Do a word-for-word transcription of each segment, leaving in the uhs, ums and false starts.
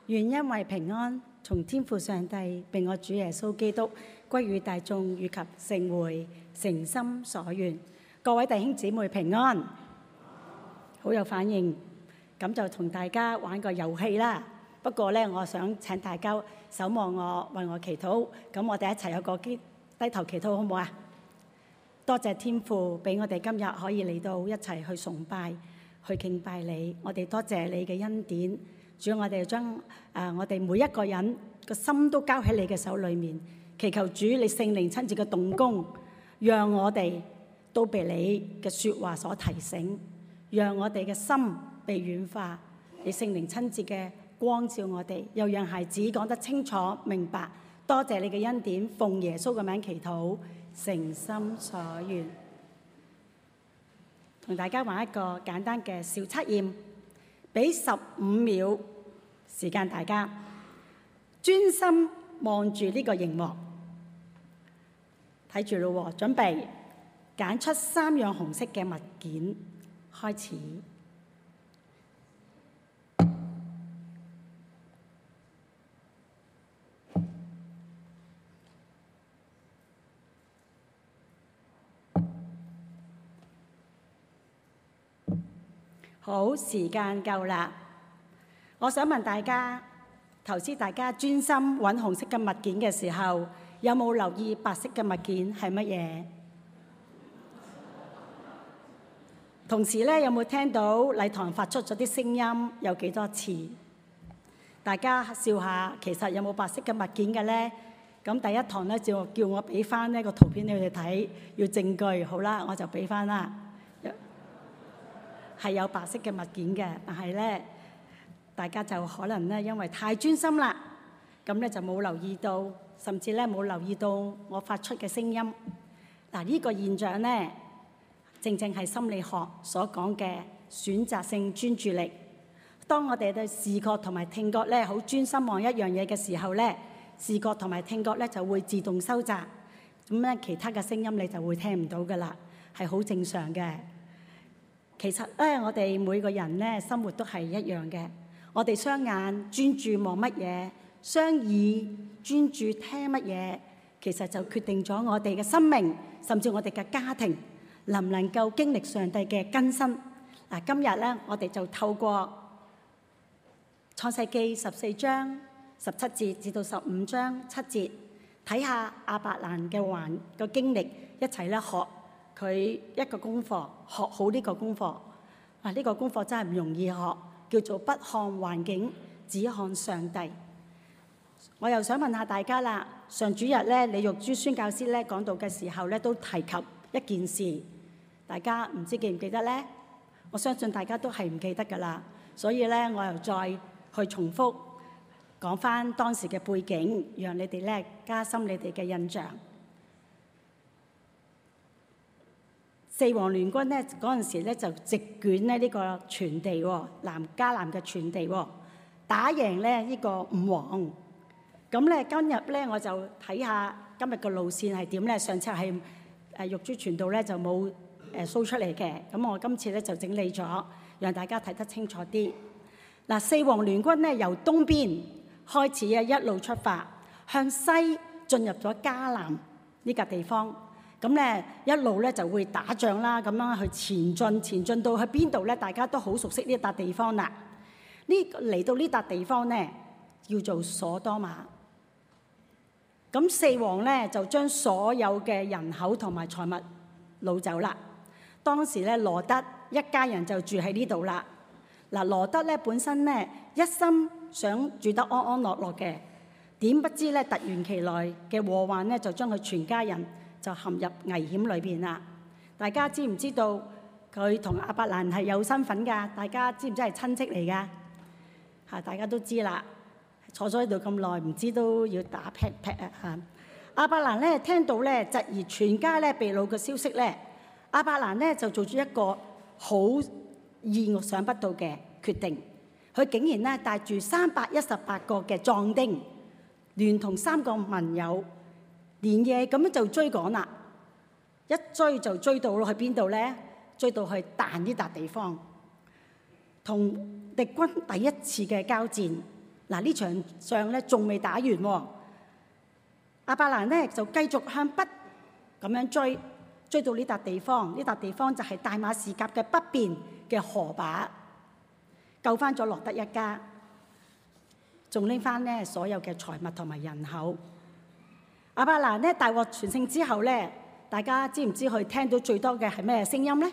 願因為平安從天父上帝並我主耶穌基督歸於大眾以及聖會，誠心所願。各位弟兄姊妹平安，好有反應，咁就同大家玩個遊戲啦。不過呢，我想請大家守望我，為我祈禱。咁我哋一齊有個低頭祈禱，好唔好啊？多謝天父俾我哋今日可以嚟到一齊去崇拜、去敬拜你。我哋多謝你嘅恩典。主，我哋將誒、呃、我哋每一個人個心都交喺你嘅手裏面，祈求主你聖靈親自嘅動工，讓我哋都被你嘅説話所提醒，讓我哋嘅心被軟化，你聖靈親自嘅光照我哋，又讓孩子講得清楚明白。多謝你嘅恩典，奉耶穌嘅名祈禱，誠心所願。同大家玩一個簡單嘅小測驗。俾十五秒時間，大家專心望住呢個熒幕，睇住咯喎，準備揀出三樣紅色嘅物件，開始。好，時間夠啦。我想問大家，頭先大家專心揾紅色嘅物件嘅時候，有冇留意白色嘅物件係乜嘢？同時咧，有冇聽到禮堂發出咗啲聲音？有幾多次？大家笑下，其實有冇白色嘅物件嘅咧？咁第一堂咧就叫我俾翻呢個圖片你哋睇，要證據。好啦，我就俾翻啦。係有白色嘅物件嘅，但係咧，大家就可能咧因為太專心啦，咁咧就冇留意到，甚至咧冇留意到我發出嘅聲音。嗱，呢個現象咧，正正係心理學所講嘅選擇性專注力。當我哋對視覺同埋聽覺咧好專心望一樣嘢嘅時候咧，視覺同埋聽覺咧就會自動收窄，咁咧其他嘅聲音你就會聽唔到噶啦，係好正常嘅。其實咧，我哋每個人咧生活都係一樣嘅。我哋雙眼專注望乜嘢，雙耳專注聽乜嘢，其實就決定咗我哋嘅生命，甚至我哋嘅家庭能唔能夠經歷上帝嘅更新。嗱，今日咧，我哋就透過創世記十四章十七節至到十五章七節，睇下亞伯蘭嘅環個經歷，一齊咧學佢一個功課，學好呢個功課。啊，呢個功課真係唔容易學，叫做不看環境，只看上帝。我又想問下大家啦，上主日咧，李玉珠宣教師咧講道嘅時候咧，都提及一件事，大家唔知記唔記得咧？我相信大家都係唔記得㗎啦，所以咧，我又再去重複講返當時嘅背景，讓你哋咧加深你哋嘅印象。四王聯軍咧嗰陣時咧就席捲咧呢個全地喎，南迦南嘅全地喎，打贏咧呢個五王。咁咧今日咧我就睇下今日嘅路線係點咧。上次係誒玉珠傳道咧就冇誒 show 出嚟嘅，咁我今次咧就整理咗，讓大家睇得清楚啲。嗱，四王聯軍咧由東邊開始啊，一路出發向西進入咗迦南呢個地方。咁咧一路咧就會打仗啦，咁樣去前進，前進到去邊度咧？大家都好熟悉呢一笪地方啦。呢嚟到呢笪地方咧，叫做所多瑪。咁四王咧就將所有嘅人口同埋財物擄走啦。當時咧羅德一家人就住喺呢度啦。嗱，羅德咧本身咧一心想住得安安樂樂嘅，點不知咧突然其來嘅禍患咧就將佢全家人就陷入危險裏邊啦！大家知唔知道佢同亞伯蘭係有身份㗎？大家知唔知係親戚嚟㗎？嚇，大家都知啦。坐咗喺度咁耐，唔知都要打劈劈啊！嚇，亞伯蘭咧聽到咧侄兒全家咧被擄嘅消息咧，亞伯蘭咧就做咗一個好意想不到嘅決定。佢竟然咧帶住三百一十八個嘅壯丁，聯同三個盟友，連夜咁樣就追趕啦，一追就追到去邊度咧？追到去但呢笪地方，同敵軍第一次嘅交戰， 嗱，呢場仗咧仲未打完喎，亞伯蘭咧就繼續向北咁樣追，追到呢笪地方，呢笪地方就係大馬士革嘅北邊嘅河把，救翻咗羅德一家，仲拎翻咧所有嘅財物同埋人口。亞伯蘭咧大獲全勝之後咧，大家知唔知佢聽到最多嘅係咩聲音咧？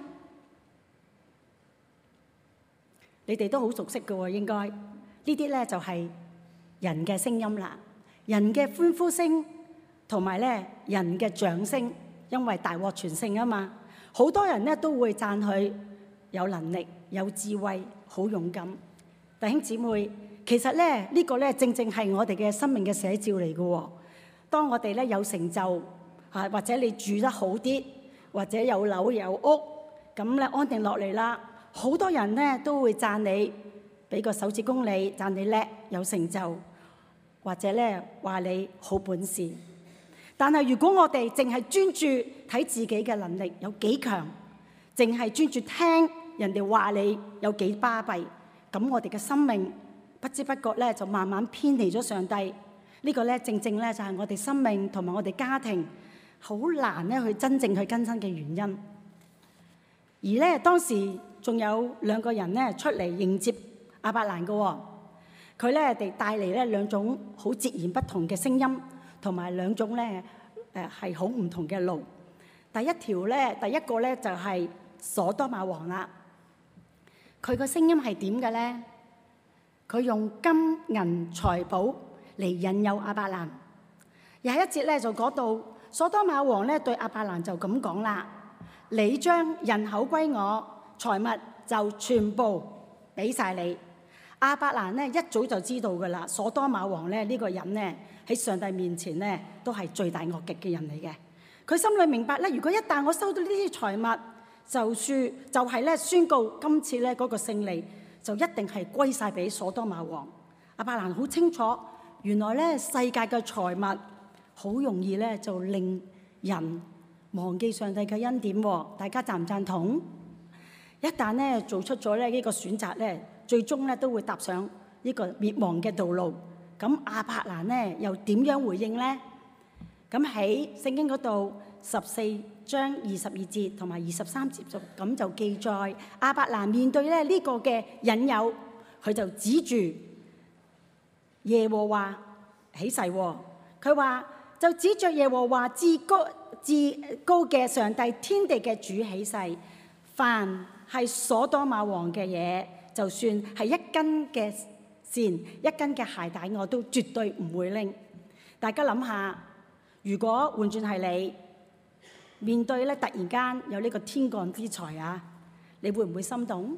你哋都好熟悉嘅喎，應該呢啲咧就係人嘅聲音啦，人嘅歡呼聲同埋咧人嘅掌聲，因為大獲全勝啊嘛，好多人咧都會讚佢有能力、有智慧、好勇敢。弟兄姊妹，其實咧呢個咧正正係我哋嘅生命嘅寫照嚟嘅喎。當我哋咧有成就啊，或者你住得好啲，或者有樓有屋，咁咧安定落嚟啦。好多人咧都會讚你，俾個手指公你，讚你叻有成就，或者咧話你好本事。但係如果我哋淨係專注睇自己嘅能力有幾強，淨係專注聽人哋話你有幾巴閉，咁我哋嘅生命不知不覺咧就慢慢偏離咗上帝。呢個咧正正咧就係我哋生命同埋我哋家庭好難咧去真正去更新嘅原因。而咧當時仲有兩個人咧出嚟迎接亞伯蘭嘅喎，佢咧哋帶嚟咧兩種好截然不同嘅聲音，同埋兩種咧誒係好唔同嘅路。第一條咧，第一個咧就係所多瑪王啦。佢個聲音係點嘅咧？佢用金銀財寶嚟引誘亞伯蘭。廿一節咧就講到所多瑪王咧對亞伯蘭就咁講啦：你將人口歸我，財物就全部俾晒你。亞伯蘭咧一早就知道噶啦，所多瑪王咧呢個人咧喺上帝面前咧都係罪大惡極嘅人嚟嘅。佢心裏明白咧，如果一旦我收到呢啲財物，就算就係咧宣告今次咧嗰個勝利就一定係歸晒俾所多瑪王。亞伯蘭好清楚，原來咧世界嘅財物好容易咧就令人忘記上帝嘅恩典喎。大家贊唔贊同？一旦咧做出咗咧呢個選擇咧，最終咧都會踏上呢個滅亡嘅道路。咁亞伯蘭咧又點樣回應咧？咁喺聖經嗰度十四章二十二節同埋二十三節就咁就記載，亞伯蘭面對咧呢個嘅引誘，佢就指住耶和華起誓，佢話就指着耶和華至高至高嘅上帝天地嘅主起誓，凡係所多瑪王嘅嘢，就算係一根嘅線、一根嘅鞋帶，我都絕對唔會拎。大家諗下，如果換轉係你面對咧，突然間有呢個天降之財啊，你會唔會心動？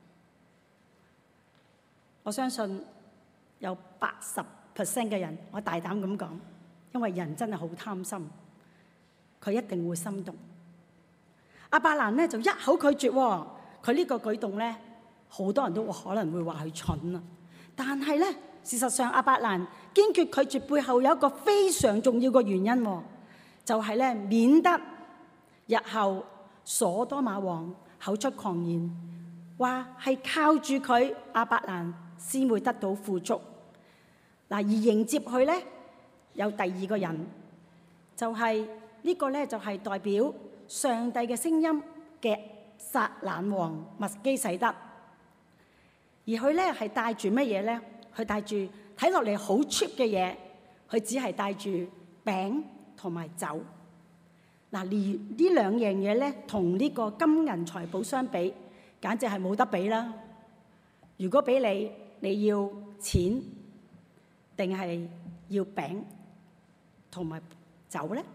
我相信有八十 percent 嘅人，我大膽咁講，因為人真係好貪心，佢一定會心動。亞伯蘭咧就一口拒絕喎，佢呢個舉動咧，好多人都可能會話佢蠢啊。但係咧，事實上亞伯蘭堅決拒絕背後有一個非常重要嘅原因，就係咧免得日後所多瑪王口出狂言，話係靠住佢亞伯蘭先會得到富足。嗱，而迎接佢咧有第二個人，就係呢個咧就係代表上帝嘅聲音嘅撒冷王麥基洗德。而佢咧係帶住乜嘢咧？佢帶住睇落嚟好 cheap 嘅嘢，佢只係帶住餅同埋酒。嗱，而呢兩樣嘢咧，同呢個金銀財寶相比，簡直係冇得比啦。如果俾你，你要錢定係要餅同埋酒咧？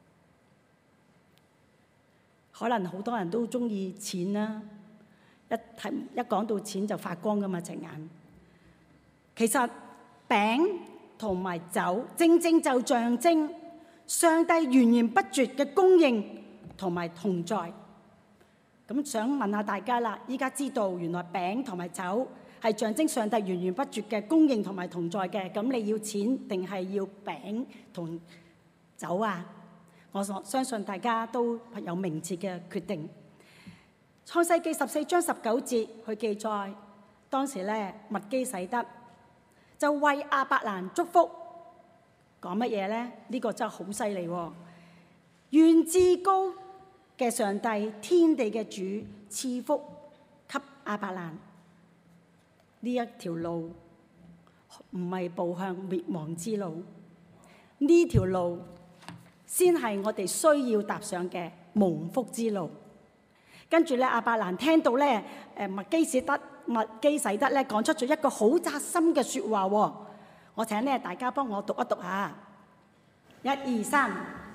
可能好多人都中意錢啦。一睇一講到錢就發光噶嘛隻眼。其實餅同埋酒正正就象徵上帝源源不絕嘅供應同埋同在。咁想問下大家啦，依家知道原來餅同埋酒係象徵上帝源源不絕嘅供應同埋同在嘅，咁你要錢定係要餅同酒啊？我相信大家都有明智嘅決定。創世記十四章十九節去記載，當時咧麥基洗德就為亞伯蘭祝福，講乜嘢呢？呢個真係好犀利喎！願至高嘅上帝，天地嘅主賜福給亞伯蘭。呢一條路唔係步向滅亡之路，呢條路先係我哋需要踏上嘅蒙福之路。跟住咧，亞伯蘭聽到咧，誒麥基洗德麥基洗德咧講出咗一個好扎心嘅説話喎。我請咧大家幫我讀一讀下，一二三。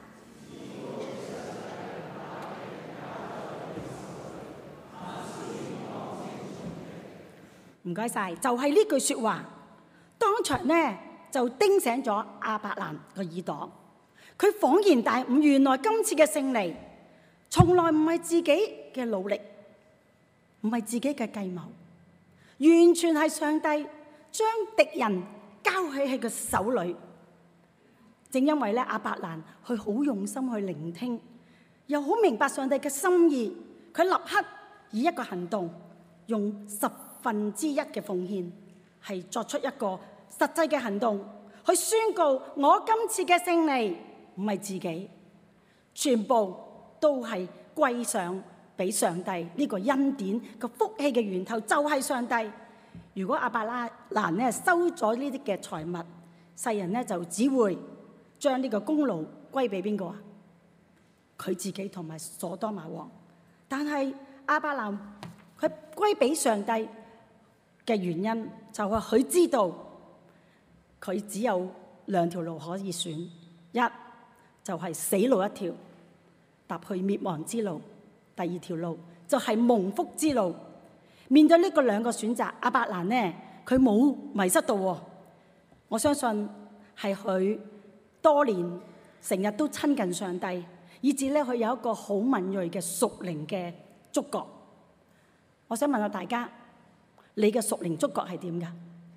唔該晒，就係呢句説話，當場咧就叮醒咗亞伯蘭個耳朵。佢恍然大悟，原來今次嘅勝利，從來唔係自己嘅努力，唔係自己嘅計謀，完全係上帝將敵人交喺佢嘅手裏。正因為咧，亞伯蘭佢好用心去聆聽，又好明白上帝嘅心意，佢立刻以一個行動，用十分之一嘅奉獻，係作出一個實際嘅行動，去宣告我今次嘅勝利唔係自己，全部都係歸上俾上帝。呢個恩典個福氣嘅源頭就係上帝。如果亞伯蘭咧收咗呢啲嘅財物，世人咧就只會將呢個功勞歸俾邊個啊？佢自己同埋所多瑪王。但係亞伯蘭佢歸俾上帝嘅原因就係佢知道佢只有兩條路可以選，一就係死路一條，踏去滅亡之路；第二條路就係蒙福之路。面對呢個兩個選擇，亞伯蘭呢，佢冇迷失到喎。我相信係佢多年成日都親近上帝，以至咧佢有一個好敏鋭嘅屬靈嘅觸覺。我想問下大家，你嘅屬靈觸覺係點㗎？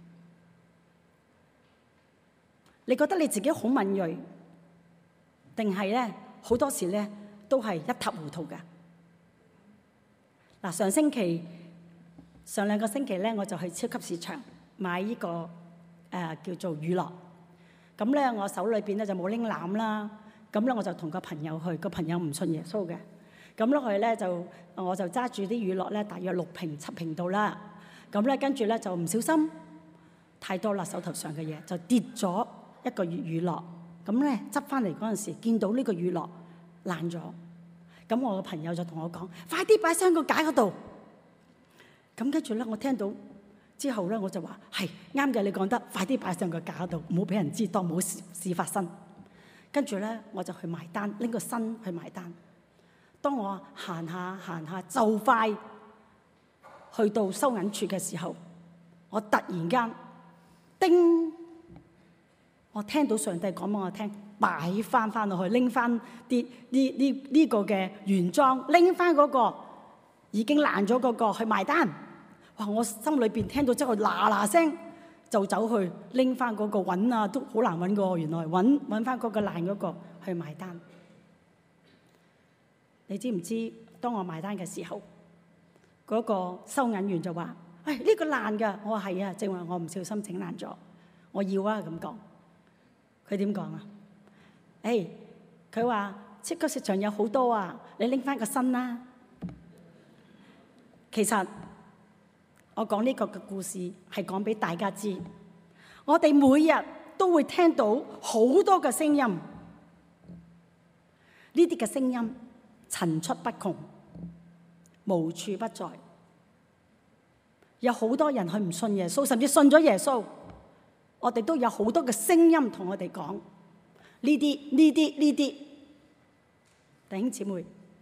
你覺得你自己好敏鋭，定係咧好多時咧都係一塌糊塗㗎？嗱，上星期上兩個星期咧，我就去超級市場買呢、這個誒、呃、叫做乳酪。咁咧，我手裏邊咧就冇拎籃啦。咁咧，我就同個朋友去，個朋友唔信耶穌嘅。咁咧，佢咧就我就揸住啲乳酪咧，大約六瓶七瓶到啦。咁咧，跟住咧就唔小心太多啦，手頭上嘅嘢就跌咗一個乳乳酪。咁咧執翻嚟嗰陣時，見到呢個乳酪爛咗。咁我個朋友就同我講：快啲擺上個架嗰度。咁跟住咧，我聽到之後咧，我就話：係啱嘅，你講得，快啲擺上個架嗰度，唔好俾人知，當冇事事發生。跟住咧，我就去埋單，拎個身去埋單。當我行下行下，就快去到收銀處嘅時候，我突然間叮，我聽到上帝講俾我聽，擺翻翻落去，拎翻啲呢呢呢個嘅原裝，拎翻嗰個已經爛咗嗰個去埋單。哇！我心裏邊聽到之後，嗱嗱聲就走去拎翻嗰個揾啊，都好難揾個。原來揾揾翻嗰個爛嗰個去埋單。你知唔知？當我埋單嘅時候，嗰個收銀員就話：唉，呢個爛㗎。我話係啊，正話我唔小心整爛咗，我要啊咁講。佢點講啊？誒，佢話超級市場有好多啊，你拎翻個新啦。其實我講呢個嘅故事係講俾大家知，我哋每日都會聽到好多嘅聲音，呢啲嘅聲音層出不窮，無處不在。有好多人佢唔信耶穌，甚至信咗耶穌，我哋都有好多嘅聲音同我哋講呢啲呢啲呢啲。弟兄姊妹，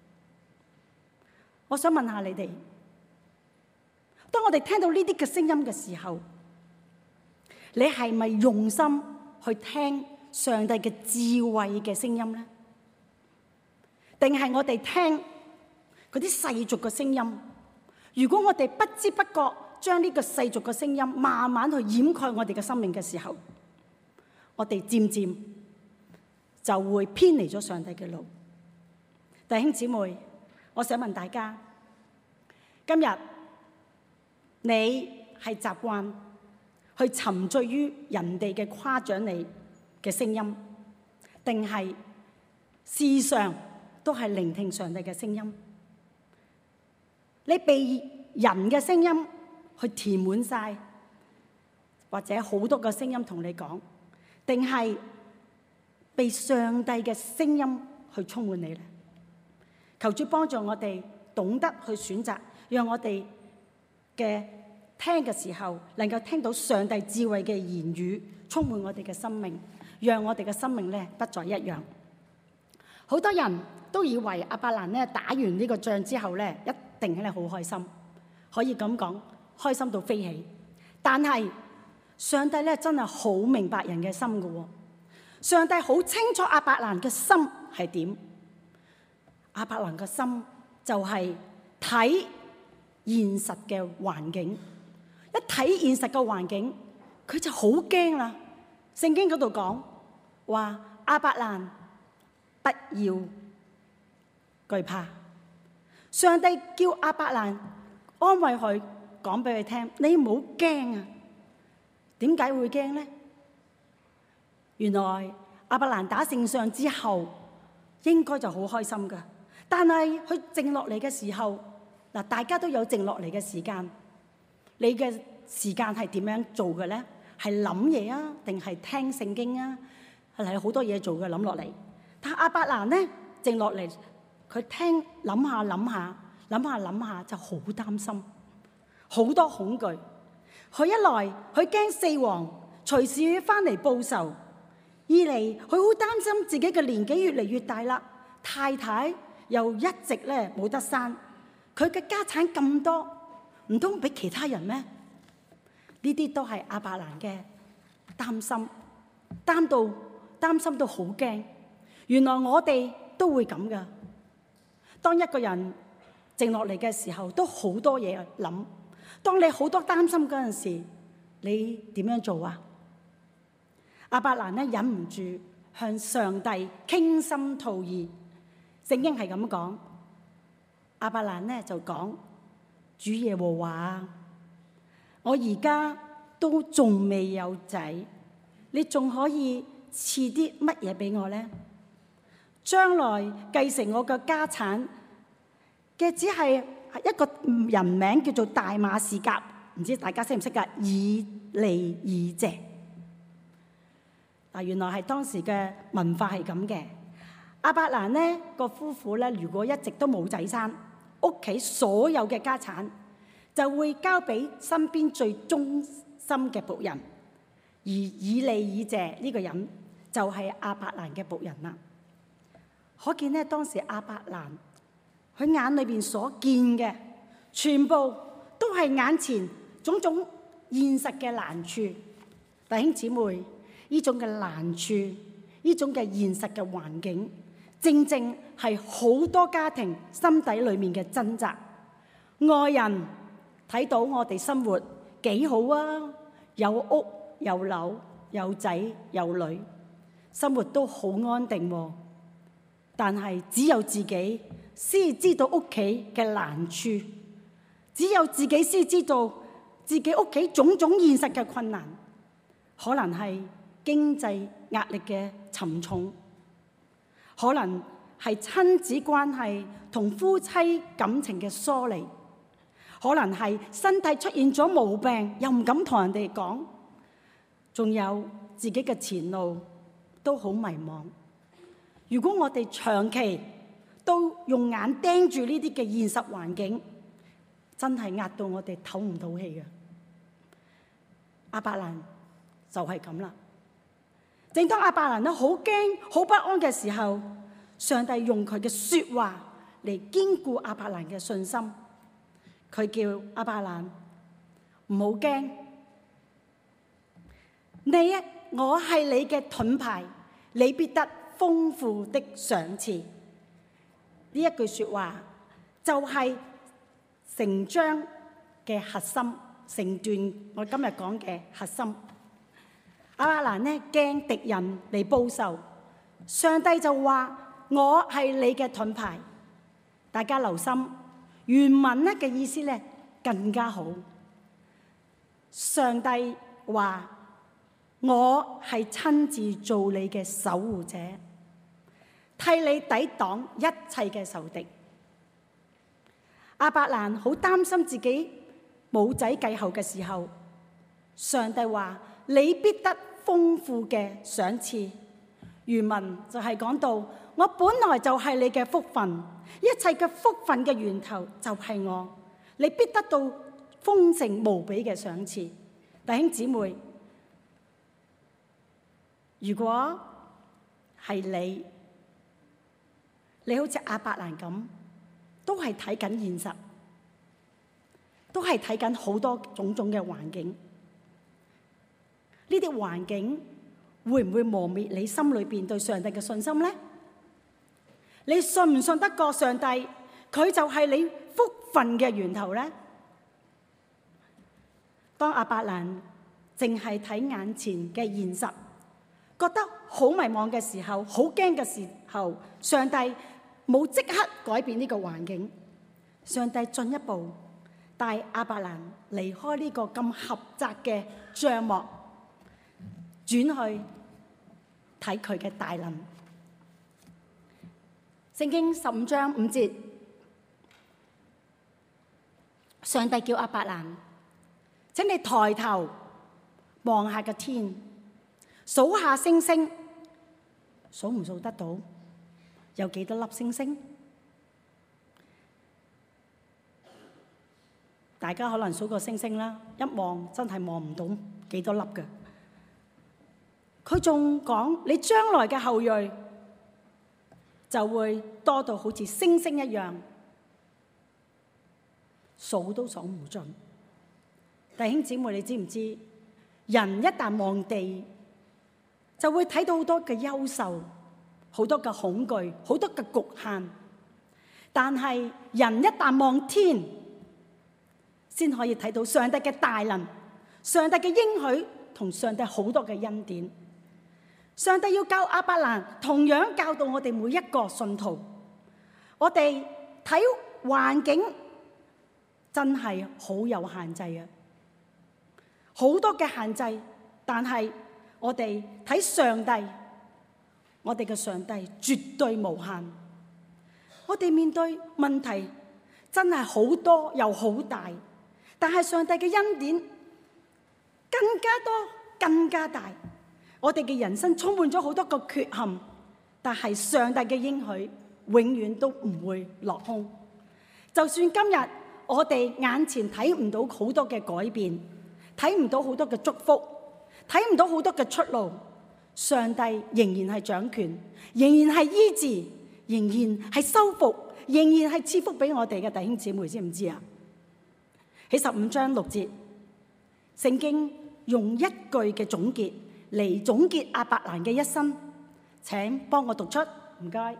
我想問下你哋，當我哋聽到呢啲嘅聲音嘅時候，你係咪用心去聽上帝嘅智慧嘅聲音呢？定係我哋聽嗰啲世俗嘅聲音？如果我哋不知不覺將呢個世俗嘅聲音慢慢去掩蓋我哋嘅生命嘅時候，我哋漸漸就會偏離咗上帝嘅路。弟兄姊妹，我想問大家，今日你係習慣去沉醉於人哋嘅誇獎你嘅聲音，定係時常都係聆聽上帝嘅聲音？你被人嘅聲音去填滿晒，或者好多個聲音同你講，定係被上帝嘅聲音去充滿你呢？求主幫助我哋懂得去選擇，讓我哋嘅聽嘅時候能夠聽到上帝智慧嘅言語，充滿我哋嘅生命，讓我哋嘅生命咧不再一樣。好多人都以為亞伯蘭咧打完呢個仗之後咧一定係好開心，可以咁講，開心到飛起。但係上帝咧真係好明白人嘅心㗎喎，上帝好清楚亞伯蘭嘅心係點。亞伯蘭嘅心就係睇現實嘅環境，一睇現實嘅環境，佢就好驚啦。聖經嗰度講話亞伯蘭不要懼怕，上帝叫亞伯蘭安慰佢，講俾佢聽：你唔好驚啊！點解會驚呢？原來亞伯蘭打勝仗之後，應該就好開心噶。但係佢靜落嚟嘅時候，嗱，大家都有靜落嚟嘅時間。你嘅時間係點樣做嘅咧？係諗嘢啊，定係聽聖經啊？係好多嘢做嘅，諗落嚟。但亞伯蘭咧靜落嚟，佢聽諗下諗下諗下諗下就好擔心，好多恐懼。佢一來佢驚四王隨時翻嚟報仇，二嚟佢好擔心自己嘅年紀越嚟越大啦，太太又一直咧冇得生，佢嘅家產咁多，唔通俾其他人咩？呢啲都係亞伯蘭嘅擔心，擔到擔心到好驚。原來我哋都會咁噶。當一個人靜落嚟嘅時候，都好多嘢諗。當你好多擔心嗰陣時，你點樣做啊？亞伯蘭咧忍唔住向上帝傾心吐意。聖經係咁講，亞伯蘭咧就講：主耶和華，我而家都仲未有仔，你仲可以賜啲乜嘢俾我咧？將來繼承我嘅家產嘅只係一個人名叫做大馬士革，唔知大家識唔識噶？以利以謝。嗱，原來係當時嘅文化係咁嘅。亞伯蘭呢個夫婦咧，如果一直都冇仔生，屋企所有嘅家產就會交俾身邊最忠心嘅僕人，而以利以謝呢個人就係亞伯蘭嘅僕人啦。可見呢，當時亞伯蘭佢眼裏邊所見嘅，全部都係眼前種種現實嘅難處。弟兄姊妹，呢種嘅難處，呢種嘅現實嘅環境，正正係好多家庭心底裏面嘅掙扎。外人睇到我哋生活幾好啊，有屋有樓有仔有女，生活都好安定喎。但係只有自己先知道屋企嘅難處，只有自己先知道自己屋企種種現實嘅困難，可能係經濟壓力嘅沉重，可能係親子關係同夫妻感情嘅疏離，可能係身體出現咗毛病又唔敢同人哋講，仲有自己嘅前路都好迷茫。如果我哋長期都用眼盯住呢啲嘅現實環境，真係壓到我哋唞唔到氣嘅。亞伯蘭就係咁啦。正當亞伯蘭都好驚、好不安嘅時候，上帝用佢嘅説話嚟堅固亞伯蘭嘅信心。佢叫亞伯蘭唔好驚，你啊，我係你嘅盾牌，你必得豐富的賞賜。呢一句説話就係成章嘅核心，成段我今日講嘅核心。亞伯蘭呢驚敵人嚟報仇，上帝就話我係你嘅盾牌。大家留心原文呢嘅意思咧更加好。上帝話：我係親自做你嘅守護者，替你抵擋一切嘅仇敵。亞伯蘭好擔心自己冇仔繼後嘅時候，上帝話：你必得豐富嘅賞賜。原文就係講到：我本來就係你嘅福分，一切嘅福分嘅源頭就係我，你必得到豐盛無比嘅賞賜。弟兄姊妹，如果係你，你好似亞伯蘭咁，都係睇緊現實，都係睇緊好多種種嘅環境。呢啲環境會唔會磨滅你心裏邊對上帝嘅信心呢？你信唔信得過上帝？佢就係你福分嘅源頭呢？當亞伯蘭淨係睇眼前嘅現實，覺得好迷茫嘅時候，好驚嘅時候，上帝冇即刻改變呢個環境，上帝進一步帶亞伯蘭離開呢個咁狹窄嘅帳幕，轉去睇佢嘅大能。聖經十五章五節，上帝叫亞伯蘭：請你抬頭望下個天，數下星星，數唔數得到？有幾多粒星星？大家可能數過星星啦，一望真係望唔到幾多粒嘅。佢仲講：你將來嘅後裔就會多到好似星星一樣，數都數唔盡。弟兄姊妹，你知唔知？人一旦望地，就會睇到好多嘅優秀，好多嘅恐懼，好多嘅局限。但係人一旦望天，先可以睇到上帝嘅大能，上帝嘅應許同上帝好多嘅恩典。上帝要教亞伯蘭，同樣教導我哋每一個信徒。我哋睇環境真係好有限制啊，好多嘅限制。但係我哋睇上帝，我哋嘅上帝絕對無限。我哋面對問題真係好多又好大，但係上帝嘅恩典更加多、更加大。我哋嘅人生充滿咗好多個缺陷，但係上帝嘅應許永遠都唔會落空。就算今日我哋眼前睇唔到好多嘅改變，睇唔到好多嘅祝福，睇唔到好多嘅出路，上帝仍然係掌權，仍然係醫治，仍然係修復，仍然係賜福俾我哋嘅弟兄姊妹，知唔知啊？喺十五章六節，聖經用一句嘅總結嚟總結亞伯蘭嘅一生，請幫我讀出，唔該。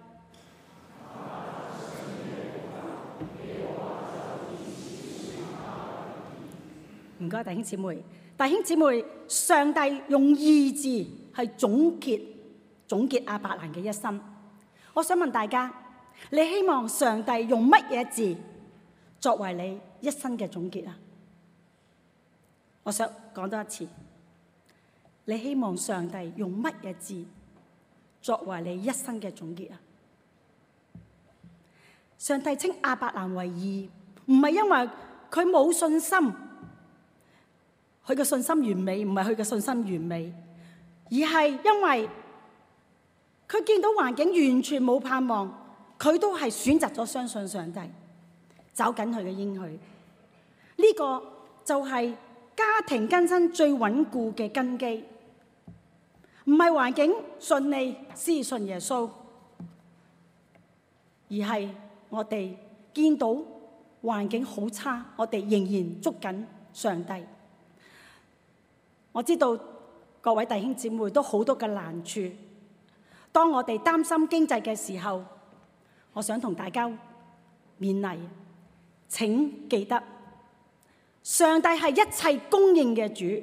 唔該，弟兄姊妹，弟兄姊妹，上帝用意志去總結總結亞伯蘭嘅一生。我想問大家，你希望上帝用乜嘢字作為你一生嘅總結啊？我想講多一次。你希望上帝用乜嘢字作為你一生嘅總結啊？上帝稱亞伯蘭為義，唔係因為佢冇信心，佢嘅信心完美，唔係佢嘅信心完美，而係因為佢見到環境完全冇盼望，佢都係選擇咗相信上帝，走緊佢嘅應許。呢個就係家庭根生最穩固嘅根基。唔係環境順利先信耶穌，而係我哋見到環境好差，我哋仍然捉緊上帝。我知道各位弟兄姊妹都好多嘅難處，當我哋擔心經濟嘅時候，我想同大家勉勵，請記得上帝係一切供應嘅主。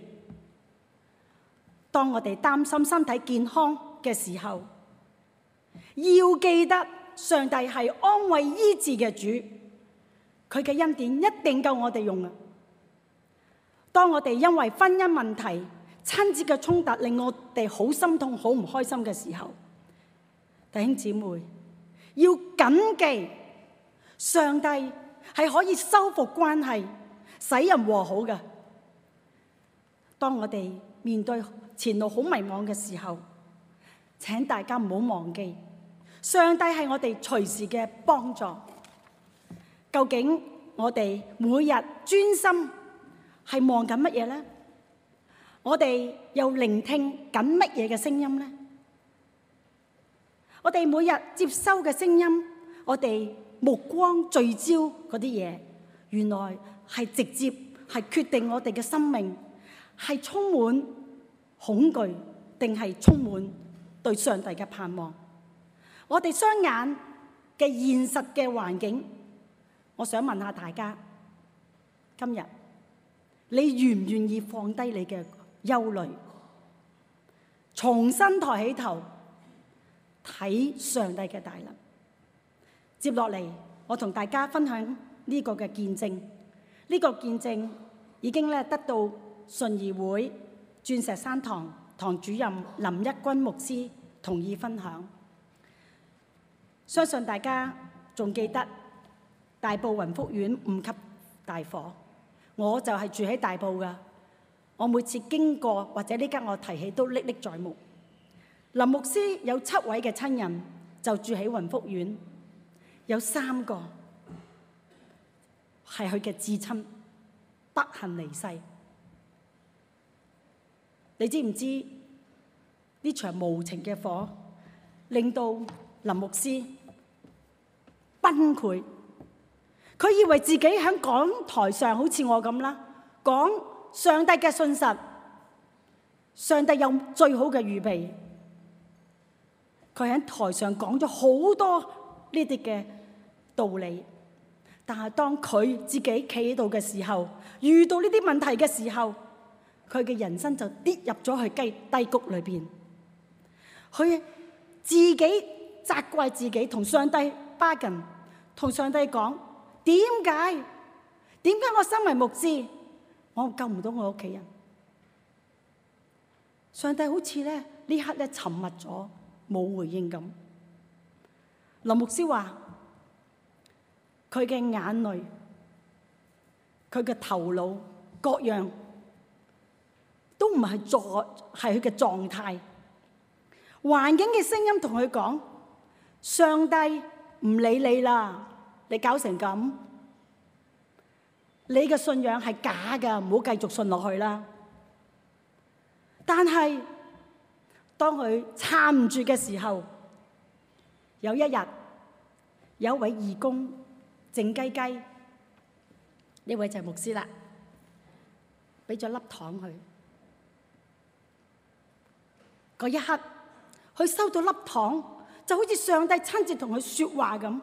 當我哋擔心身體健康嘅時候，要記得上帝係安慰醫治嘅主，佢嘅恩典一定夠我哋用啊！ 當我哋因為婚姻問題、親子嘅衝突令我哋好心痛、好唔開心嘅時候，弟兄姊妹要謹記，上帝係可以修復關係、使人和好嘅。當我哋面對前路好迷茫嘅時候，請大家唔好忘記，上帝係我哋隨時嘅幫助。究竟我哋每日專心係望緊乜嘢呢？我哋又聆聽緊乜嘢嘅聲音呢？我哋每日接收嘅聲音，我哋目光聚焦嗰啲嘢，原來係直接係決定我哋嘅生命係充滿恐懼，定係充滿對上帝嘅盼望。我哋雙眼嘅現實嘅環境，我想問下大家，今日你願唔願意放低你嘅憂慮，重新抬起頭睇上帝嘅大能？接落嚟，我同大家分享呢個嘅見證。呢個見證已經咧得到信義會鑽石山堂堂主任林一君牧師同意分享。相信大家仲記得大埔雲福苑五級大火，我就係住喺大埔噶。我每次經過或者呢間我提起都歷歷在目。林牧師有七位嘅親人就住喺雲福苑，有三個係佢嘅至親不幸離世。你知唔知呢場無情嘅火令到林牧師崩潰？佢以為自己喺講台上好似我咁啦，講上帝嘅信實，上帝有最好嘅預備。佢喺台上講咗好多呢啲嘅道理，但係當佢自己企喺度嘅時候，遇到呢啲問題嘅時候，佢嘅人生就跌入咗去低低谷裏邊。佢自己責怪自己，同上帝巴緊，同上帝講：點解？點解我身為牧師，我救唔到我屋企人？上帝好似咧呢刻咧沉默咗，冇回應咁。林牧師話：佢嘅眼淚、佢嘅頭腦各樣都唔係狀，係佢嘅狀態。環境嘅聲音同佢講：上帝唔理你啦，你搞成咁，你嘅信仰係假㗎，唔好繼續信落去啦。但係當佢撐唔住嘅時候，有一日有一位義工靜雞雞，呢位就係牧師啦，俾咗粒糖佢。嗰一刻，佢收到粒糖，就好似上帝親自同佢說話咁。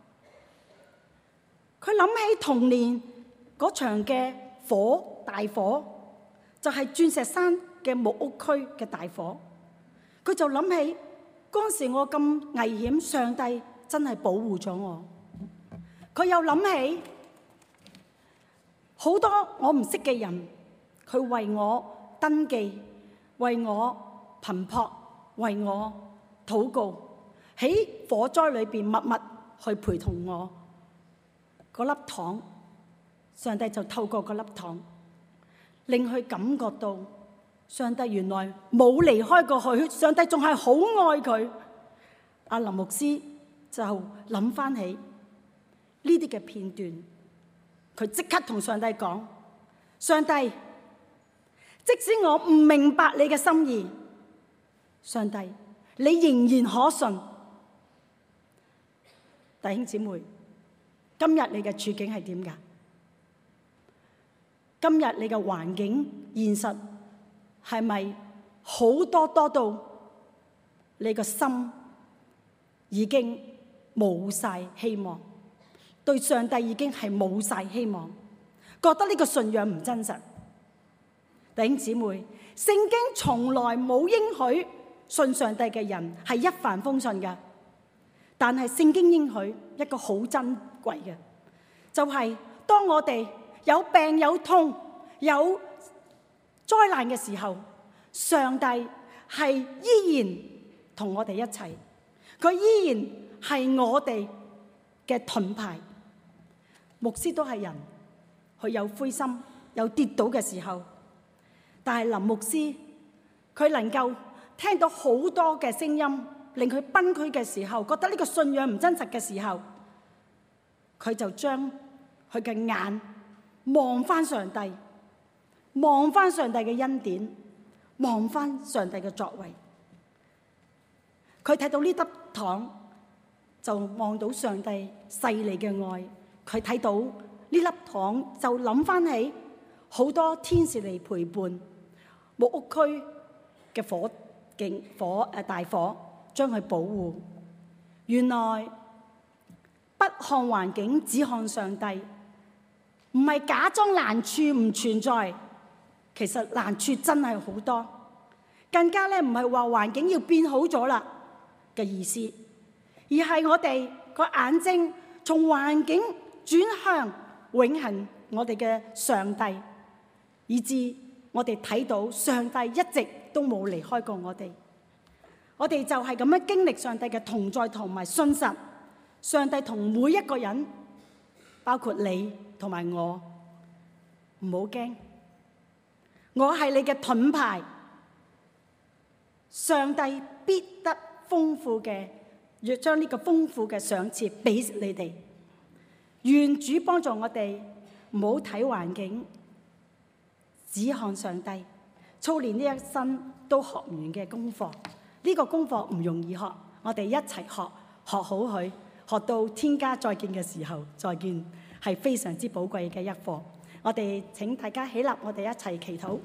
佢諗起童年嗰場嘅火大火，就係鑽石山嘅木屋區嘅大火。佢就諗起嗰陣時我咁危險，上帝真係保護咗我。佢又諗起好多我唔識嘅人，佢為我登記，為我頻撲，為我禱告，喺火災裏邊默默去陪同我。嗰粒糖，上帝就透過嗰粒糖，令佢感覺到上帝原來冇離開過佢，上帝仲係好愛佢。阿林牧師就諗翻起呢啲嘅片段，佢即刻同上帝講：上帝，即使我唔明白你嘅心意，上帝，你仍然可信。弟兄姊妹，今日你嘅處境係點㗎？今日你嘅環境現實係咪好多多到你個心已經冇晒希望，對上帝已經係冇晒希望，覺得呢個信仰唔真實？弟兄姊妹，聖經從來冇應許信上帝嘅人係一帆風順嘅，但係聖經應許一個好珍貴嘅，就係當我哋有病有痛有災難嘅時候，上帝係依然同我哋一齊，佢依然係我哋嘅盾牌。牧師都係人，佢有灰心、有跌倒嘅時候，但係林牧師佢能夠聽到好多嘅聲音，令佢崩潰嘅時候，覺得呢個信仰唔真實嘅時候，佢就將佢嘅眼望翻上帝，望翻上帝嘅恩典，望翻上帝嘅作為。佢睇到呢粒糖，就望到上帝細膩嘅愛。佢睇到呢粒糖，就諗翻起好多天使嚟陪伴，木屋區嘅火警火誒大火將佢保護。原來不看環境，只看上帝，唔係假裝難處唔存在，其實難處真係好多。更加咧唔係話環境要變好咗啦嘅意思，而係我哋個眼睛從環境轉向永恆我哋嘅上帝，以致我哋睇到上帝一直都冇離開過我哋。我哋就係咁樣經歷上帝嘅同在同埋信實。上帝同每一個人，包括你同埋我，唔好驚，我係你嘅盾牌。上帝必得豐富嘅，要將呢個豐富嘅賞賜俾你哋。願主幫助我哋，唔好睇環境，只看上帝，操練呢一生都學唔完嘅功課。呢個功課唔容易學，我哋一齊學，學好佢，學到天家再見嘅時候再見，係非常之寶貴嘅一課。我哋請大家起立，我哋一齊祈禱。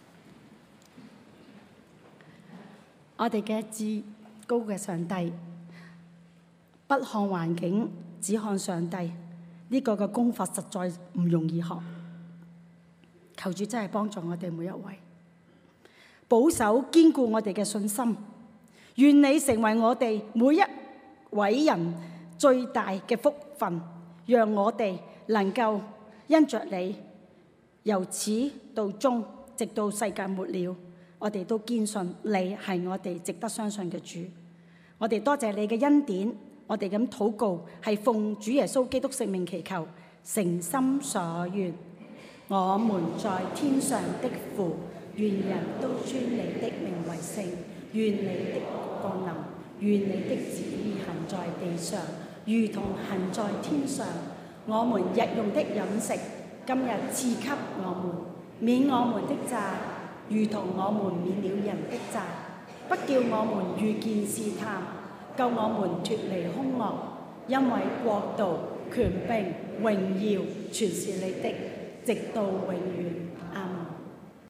我哋嘅至高嘅上帝，不看環境，只看上帝。呢個嘅功課實在唔容易學，求主真係幫助我哋每一位，保守堅固我哋嘅信心。願你成為我哋每一位人最大嘅福分，讓我哋能夠因着你由始到終，直到世界末了，我哋都堅信你係我哋值得相信嘅主。我哋多謝你嘅恩典。我哋咁禱告，係奉主耶穌基督聖名祈求，誠心所願。我們在天上的父，願人都尊你的名為聖。願你的國降臨，願你的旨意行在地上，如同行在天上。我們日用的飲食，今日賜給我們，免我們的債，如同我們免了人的債，不叫我們遇見試探，救我們脫離兇惡，因為國度、權柄、榮耀，全是你的，直到永遠。